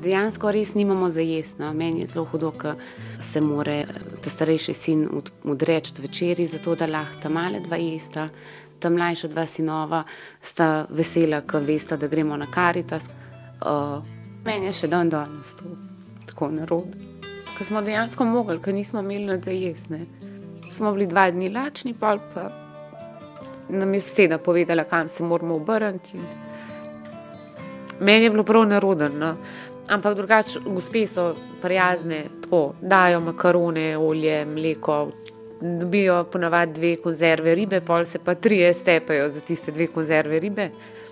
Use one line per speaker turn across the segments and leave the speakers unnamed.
Dejansko res nimamo za jesti. No. Meni je zelo hudo, ker se mora ta starejši sin odreči večeri, zato da lahko ta male dva jesta. Ta mlajša dva sinova sta vesela, ker vesta, da gremo na Karitas. Meni je še danes to tako narod. Ker smo dejansko mogli, ker nismo imeli nič za jesti. Ne. Smo bili 2 dni lačni, pol pa nam je soseda povedala, kam se moramo obrniti. Meni je bilo prav narodno, no. Ampak drugače gospe so prijazne, tako, dajo makarone, olje, mleko, dobijo ponavadi 2 konzerve ribe, pol se pa 3 stepajo za tiste 2 konzerve ribe.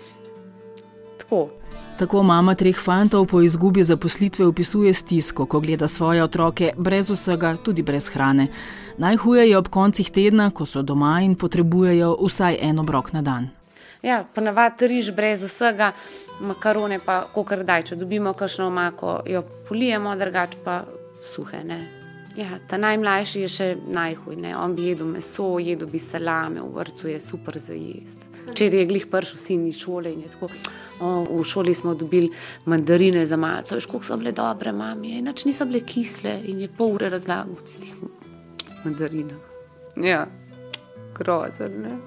Tako.
Tako mama 3 fantov po izgubi zaposlitve opisuje stisko, ko gleda svoje otroke brez vsega, tudi brez hrane. Najhuje je ob koncih tedna, ko so doma in potrebujejo vsaj en obrok na dan.
Ja, ponavadi riž brez vsega, makarone pa kakor daj, če dobimo kakšno omako, jo polijemo, drugače pa suhe, ne. Ja, ta najmlajši je še najhuj, ne. On bi jedel meso, jedel bi salame, v vrtcu je super za jesti. Včeraj je glih prišel sin iz šole in je tako, v šoli smo dobili mandarine za malico, veš, koliko so bile dobre, mami, inač niso bile kisle in je pol ure razlagal od tih mandarinah. Ja, grozen, ne.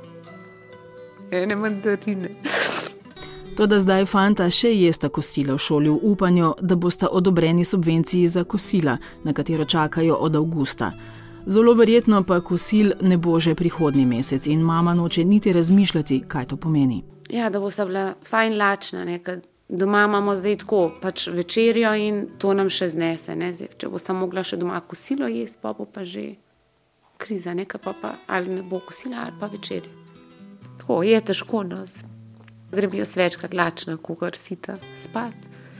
Ene mandarine.
Toda zdaj fanta še jesta kosila v šoli v upanju, da bosta odobreni subvenciji za kosila, na katero čakajo od avgusta. Zelo verjetno pa kosil ne bo že prihodnji mesec in mama noče niti razmišljati, kaj to pomeni.
Ja, da bosta bila fajn lačna, ne, ker doma imamo zdaj tako, pač večerjo in to nam še znese, ne, zdaj, če bosta mogla še doma kosilo jesti, pa bo pa že kriza, ne, pa ali ne bo kosila ali pa večerjo. Tako, je težko, no, grem jaz večkrat lačna, kakor sita spat.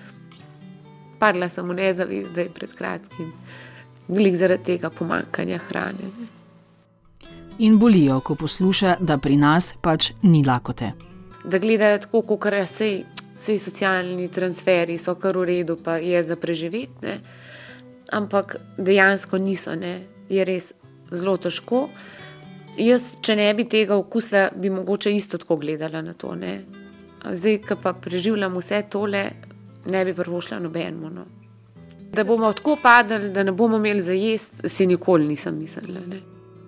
Padla sem v nezavest, da je pred kratkim. Glih zaradi tega pomanjkanja hrane. Ne.
In bolijo, ko posluša, da pri nas pač ni lakote.
Da gledajo tako, kakor sej socialni transferi so kar v redu, pa je za preživeti, ne. Ampak dejansko niso, ne. Je res zelo težko. Jaz, če ne bi tega okusila, bi mogoče isto tako gledala na to, ne. Zdaj, ko pa preživljam vse tole, ne bi prvošla nobenemu, no. Da bomo tako padli, da ne bomo imeli za jesti, si nikoli nisem mislila, ne.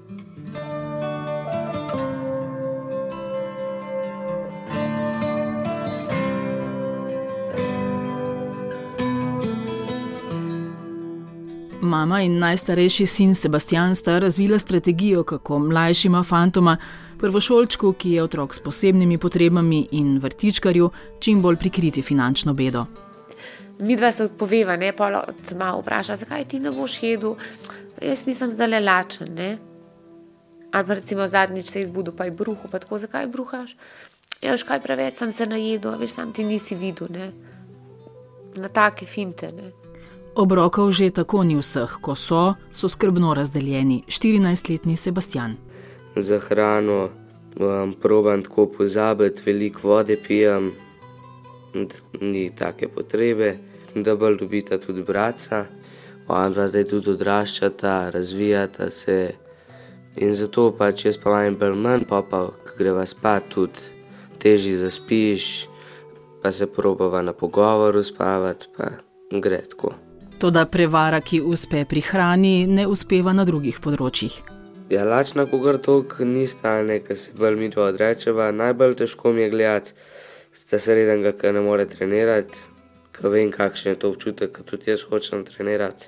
Mama in najstarejši sin Sebastian sta razvila strategijo, kako mlajšima fantoma, prvošolčku, ki je otrok s posebnimi potrebami, in vrtičkarju čim bolj prikriti finančno bedo.
Midva se odpoveva, ne, pa malo vpraša, zakaj ti ne boš jedel, jaz nisem zdajle lačen, ne. Ali pa recimo zadnjič se je zbudil, pa je bruhal, pa tako, zakaj bruhaš? Ja, veš kaj, preveč sem se najedel, veš, sam ti nisi videl, ne. Na take finte, ne.
Obrokov že tako ni vseh, ko so skrbno razdeljeni. 14-letni Sebastian.
Za hrano probam tako pozabiti, veliko vode pijem, ni take potrebe, da bolj dobita tudi bratca. Ona zdaj tudi odraščata, razvijata se in zato pač jaz pa imam bolj manj, pa ko greva spat tudi težje zaspiš, pa se probava na pogovoru spavati, pa gre tako.
Toda prevara, ki uspe pri hrani, ne uspeva na drugih področjih.
Ja, lačna kakor toliko nista, ker se bolj midva odrečeva. Najbolj težko mi je gledati sta srednjega, ki ne more trenirati, ker vem, kakšen je to občutek, ker tudi jaz hočem trenirati.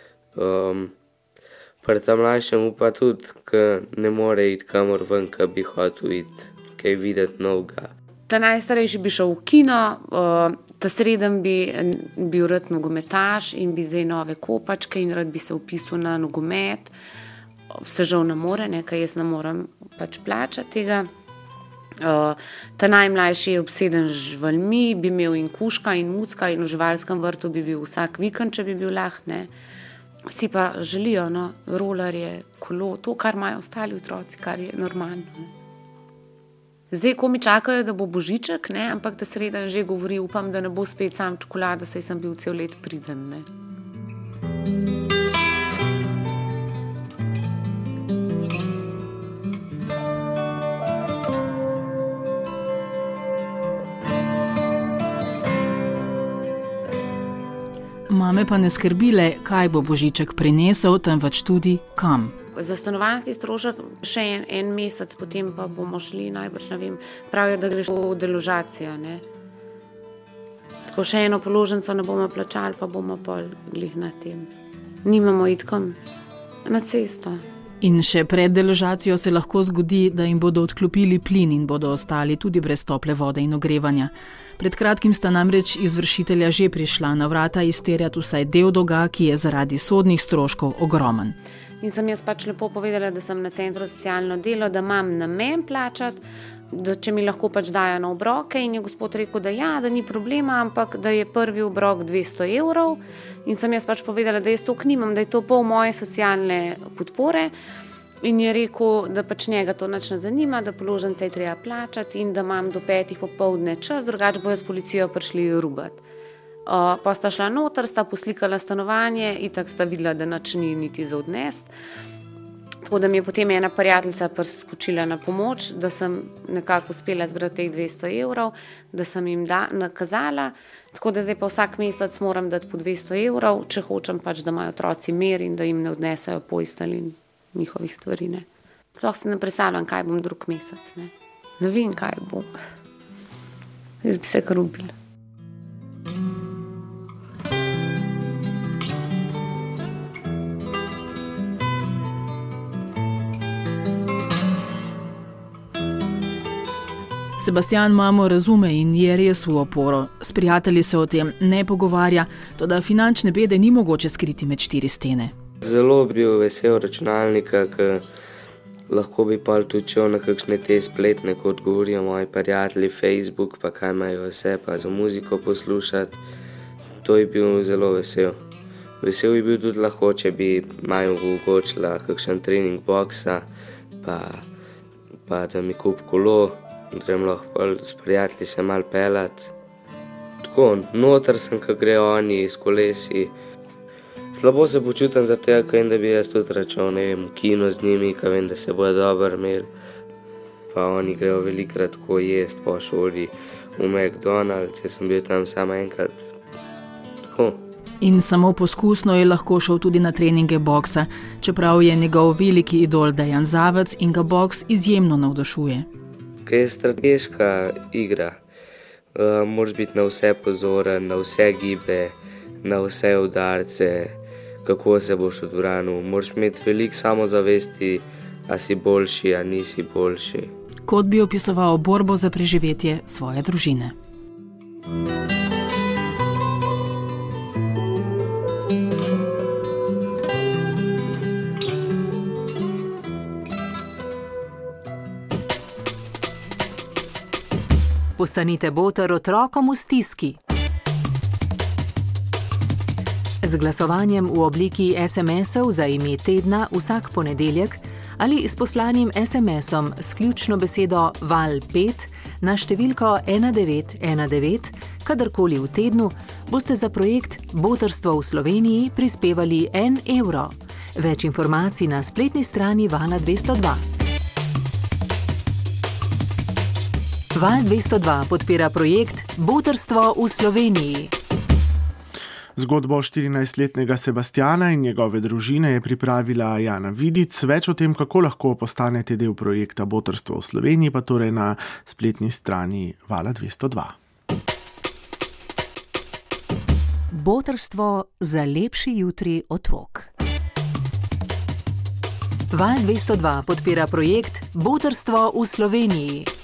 Pri tem mlajšem pa tudi, ker ne more iti kamor ven, ker bi hotel iti kaj videti novega.
Ta najstarejši bi šel v kino, ta sreden bi bil rad nogometaš in bi zdaj nove kopačke in rad bi se vpisal na nogomet. Se žal ne more, ne, ker jaz ne morem pač plačati tega. Ta najmlajši je obseden z živalmi, bi imel in kužka in mucka in v živalskem vrtu bi bil vsak vikend, če bi bil lahko, ne. Vsi pa želijo, no, rolerje, kolo, to, kar imajo ostali otroci, kar je normalno. Zdaj, ko mi čakajo, da bo božiček, ne, ampak ta sreden že govori, upam, da ne bo spet sam čokolado, saj sem bil cel let priden, ne.
Mame pa ne skrbi le, kaj bo Božiček prinesel, temveč tudi kam.
Za stanovanjski strošek še en mesec, potem pa bomo šli najbrž, ne vem, pravijo, da greš v deložacijo, ne. Tako še eno položnico ne bomo plačali, pa bomo pol glih na tem. Nimamo iti kam na cesto.
In še pred deložacijo se lahko zgodi, da jim bodo odklopili plin in bodo ostali tudi brez tople vode in ogrevanja. Pred kratkim sta namreč izvršitelja že prišla na vrata izterjati vsaj del dolga, ki je zaradi sodnih stroškov ogromen.
In sem jaz pač lepo povedala, da sem na centru socialno delo, da imam namen plačati, da če mi lahko pač dajo na obroke, in je gospod rekel, da ja, da ni problema, ampak da je prvi obrok 200 €. In sem jaz pač povedala, da jaz to nimam, da je to pol moje socialne podpore. In je rekel, da pač njega to nič ne zanima, da položnice je treba plačati in da imam do 5 popoldne čas, drugače bojo s policijo prišli rubati. Pa sta šla noter, sta poslikala stanovanje, itak sta videla, da nič ni niti za odnest. Tako da mi je potem ena prijateljica priskočila na pomoč, da sem nekako uspela zbrati teh 200 €, da sem jim nakazala. Tako da zdaj pa vsak mesec moram dati po 200 €, če hočem pač, da imajo otroci mir in da jim ne odnesejo postelj in njihovih stvari. Ne. Sploh se ne predstavljam, kaj bom drug mesec. Ne vem, kaj bom. Jaz bi se kar ubila.
Sebastijan mamo razume in je res v oporo. S prijatelji se o tem ne pogovarja, toda finančne bede ni mogoče skriti med 4 stene.
Zelo bi bil vesel računalnika, ker lahko bi pa tudi šel na kakšne te spletne, kot govorijo moji prijatelji, Facebook, pa kaj imajo vse, pa za muziko poslušati. To je bil zelo vesel. Vesel bi bil tudi lahko, če bi maju omogočila kakšen trening boksa, pa da mi kup kolo, grem lahko s prijatelji se malo pelat. Tako, noter sem, ko grejo oni s kolesi. Slabo se počutim zato, ker vem, da bi jaz tudi račal, ne vem, v kino z njimi, ker vem, da se bojo dobro imeli. Pa oni grejo velikrat tako jest po šoli v McDonald's, jaz sem bil tam samo enkrat. Tako.
In samo poskusno je lahko šel tudi na treninge boksa, čeprav je njegov veliki idol Dejan Zavec in ga boks izjemno navdušuje.
Ker je strateška igra, moraš biti na vse pozoren, na vse gibe, na vse udarce, kako se boš odbranil. Moraš imeti veliko samozavesti, a si boljši, a nisi boljši.
Kot bi opisoval borbo za preživetje svoje družine.
Postanite boter otrokom v stiski. Z glasovanjem v obliki SMS-ov za ime tedna vsak ponedeljek ali s poslanim SMS-om s ključno besedo VAL5 na številko 1919, kadarkoli v tednu, boste za projekt Botrstvo v Sloveniji prispevali 1 €. Več informacij na spletni strani Vala 202. Val 202 podpira projekt Botrstvo v Sloveniji.
Zgodbo 14-letnega Sebastjana in njegove družine je pripravila Jana Vidic. Več o tem, kako lahko postanete del projekta Botrstvo v Sloveniji, pa torej na spletni strani Vala 202.
Botrstvo za lepši jutri otrok. Val 202 podpira projekt Botrstvo v Sloveniji.